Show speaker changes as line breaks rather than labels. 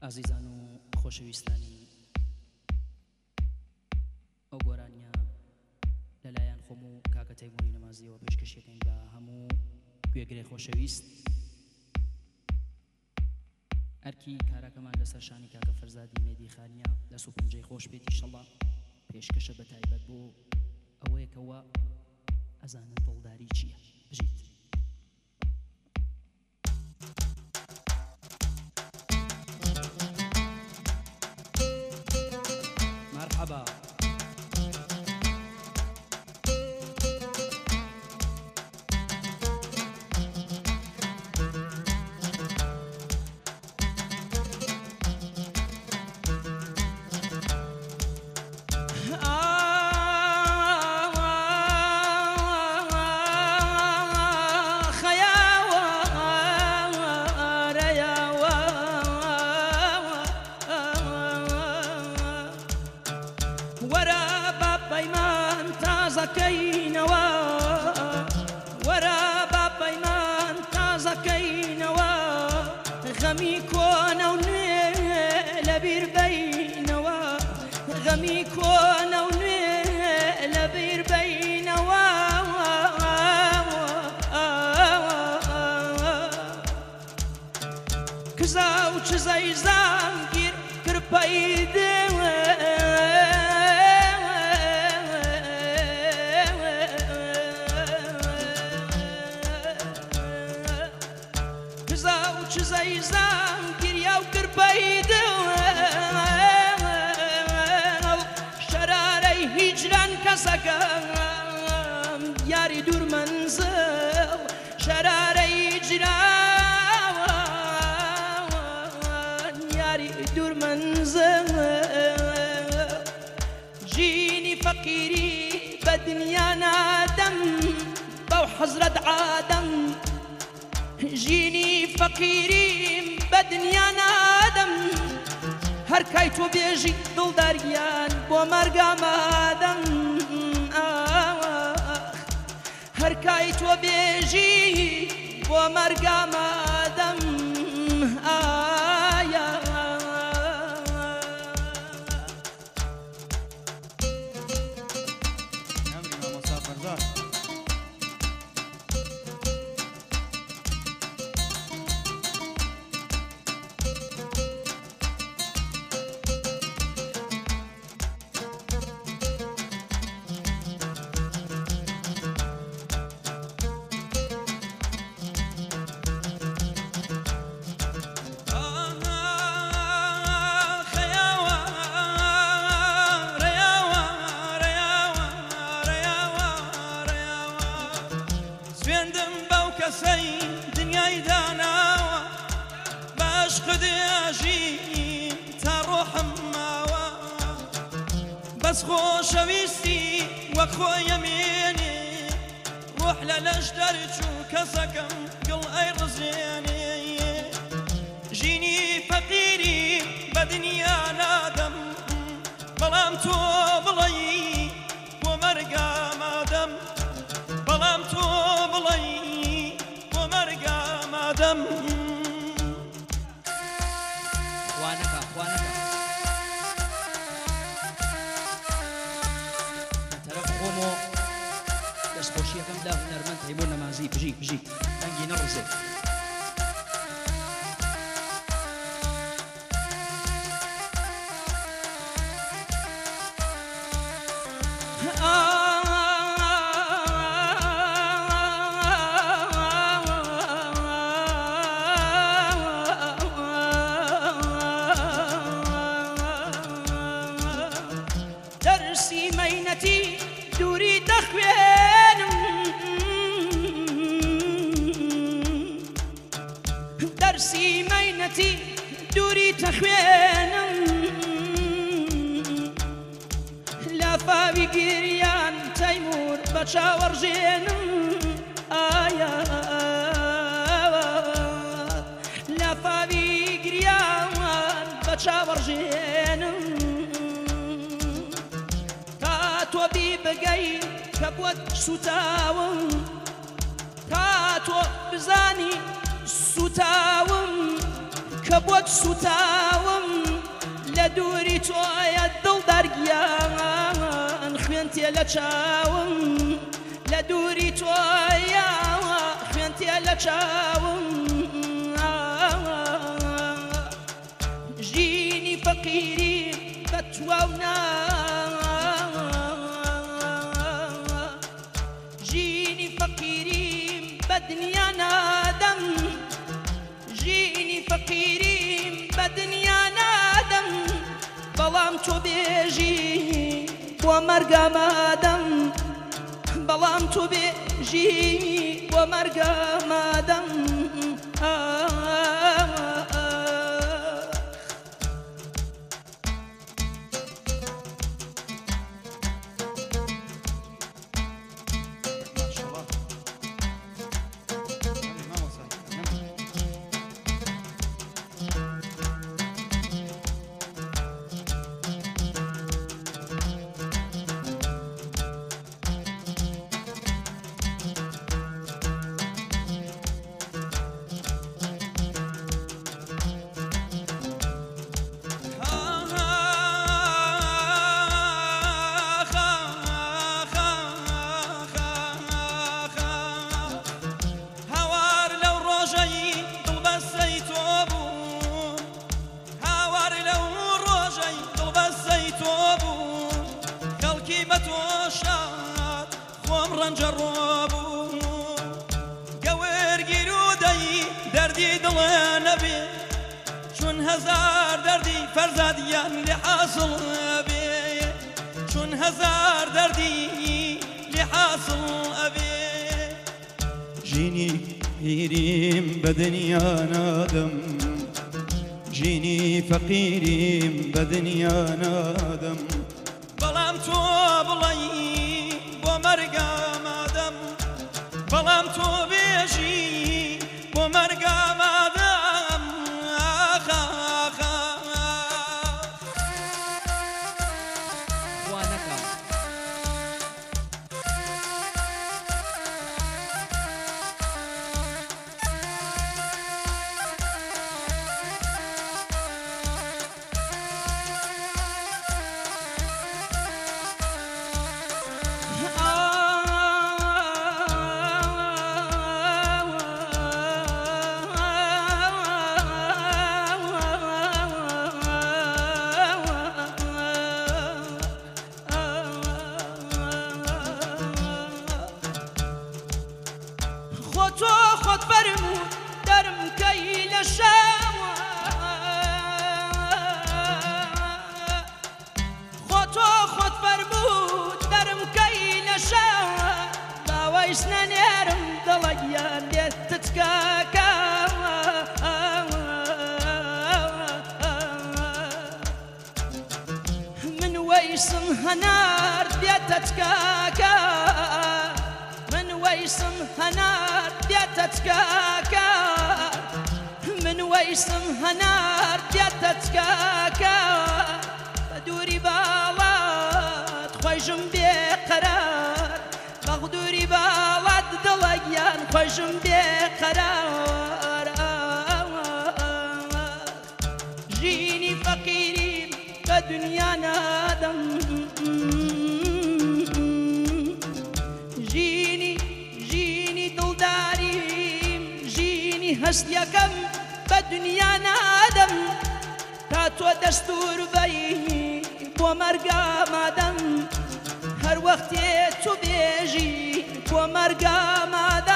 ئازیزان و خۆشەویستانی ئەو گۆرانیە لەلایەن خۆم و کاکە تەیموری نەمازیەوە پێشکەشەکەین بە هەموو گوێگرەی خۆشەویست ئەرکی کارەکەمان لەسەر شانی کاکە فەرزادی مێدی خانیە لە سوپنجەی خۆش بێت ئینشەڵڵا پێشکەشە بە تایبەت بۆ ئەوەیەکەوە ئەزانن دڵداری چییە بژیت مرحبا
یاری دوور منزل شرارەی جیران یاری دوور منزل ژینی فەقیری بە دنیا نادەم بەو حەزرەت عادەم ژینی فەقیریم بە دنیا نادەم هەر کای تۆ بێژی دڵداریان بۆ مەرگ ئامادەم هەر کای تۆ بێژی بۆ مەرگ ئامادەم ئایا
دنیای داناوە باش خداژی تا ڕۆحم ماوە بەس خۆشەویستی وەک خۆیەمێنێ ڕۆح لە لەش دەرچوو کەسەکەم گڵ ئەی ڕزێنێ ژینی فەقیری بە دنیا نادەم بەڵام تۆ بڵێی بۆ مەرگ ئامادەم بەڵام تۆ بڵێی دم
خوانەکە تەرەف خۆمۆ دەستخۆشیەکەم لا هونەرمەند تەیموور نەمازی بژی دەنگی نەڕزێ
دووری دەخوێنم دەرسی مەینەتی دووری دەخوێنم لە فاوی گیریان تەیموور بە چاوەڕژێنم ئایا لە فاوی گریان بە چاوەڕژێنم تۆ بی بگەی کە بۆت سوتاوم تا تۆ بزانی سوتاوم کە بۆت سوتاوم دووری تۆیە دڵ دەرگیان خوێن تێ لە چاوم لە دووری تۆیە خوێن تێ لە چاوم ژینی فەقیری بە تواونا ژینی فەقیریم بە دنیا نادەم ژینی فەقیریم بە دنیا نادەم بەڵام تۆ بێژی بۆ مەرگەمادەم بەڵام تۆ بێژی بۆ مەرگەمادەم
هزار دردي فرزاديان لحاصل أبي شون هزار دردي لحاصل أبي
جيني فقيريم بدنيا نادم جيني فقيريم بدنيا نادم
بلام تو بلي ومرقا مادم بلام تو بيجي ومرقا مادم
هنار بيتتكاكا من ويسم هنار بيتتكاكا من ويسم هنار بيتتكاكا بدوري بالات خويجم بقرار بغدوري بالات دليان خويجم بقرار جيني فقيري بدنيا نادم جيني دڵداریم ژینی هەستیەکەم بە دنیا نادەم تا تۆ دەستور بەی بۆ مەرگەمادەم هەر وەختێ تو بێژی بۆ مەرگەمادەم